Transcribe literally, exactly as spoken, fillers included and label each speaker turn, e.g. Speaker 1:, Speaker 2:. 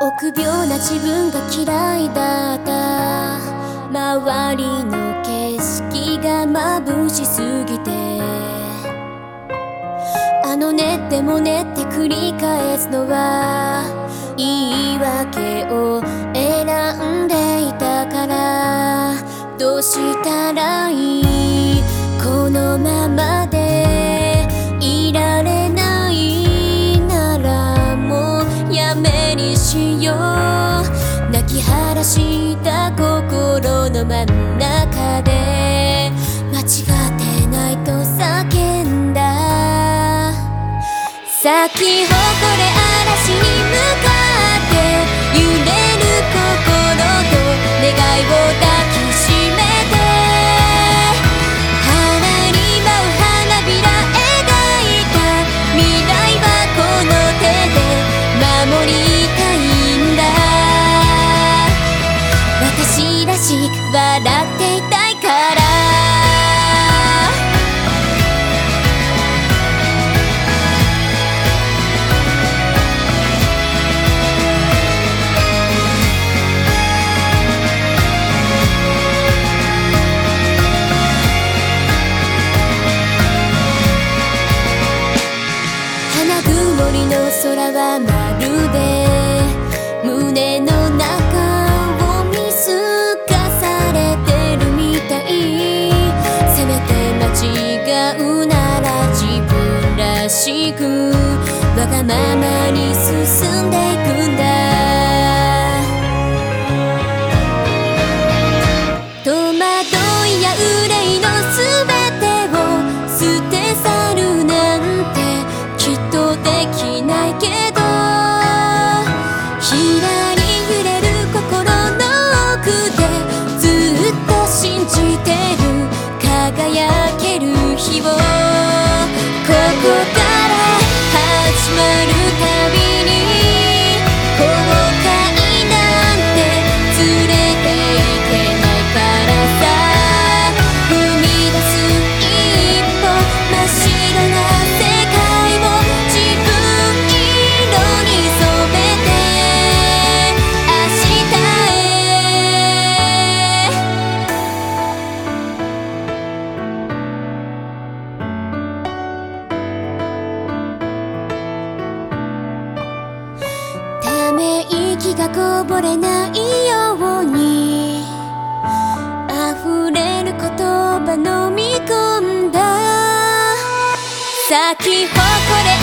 Speaker 1: 臆病な自分が嫌いだった。周りの景色が眩しすぎて、あのねってもねって繰り返すのは言い訳を選んでいたから。どうしたらいい？このままでいられないならもうやめにしよう。泣き晴らした心の真ん中で間違ってないと叫んだ。咲き誇れ嵐に向かって揺れる心と願いを抱きしめて、花に舞う花びら描いた未来はこの手で守りたいんだ。私らしく笑っていたいから。曇りの空はまるで胸の中を見透かされてるみたい。せめて間違うなら自分らしくわがままに進んでいくんだ。戸惑いや憂いの全てを捨て去るなんてきっとできないけど、ひらり揺れる心の奥でずっと信じてる輝ける日を。ここから始まるたびに後悔なんて連れていけないからさ。踏み出す一歩真っ白な世界を自分色に染めて明日へ。ため息がこぼれないように溢れる言葉飲み込んだ。咲き誇れ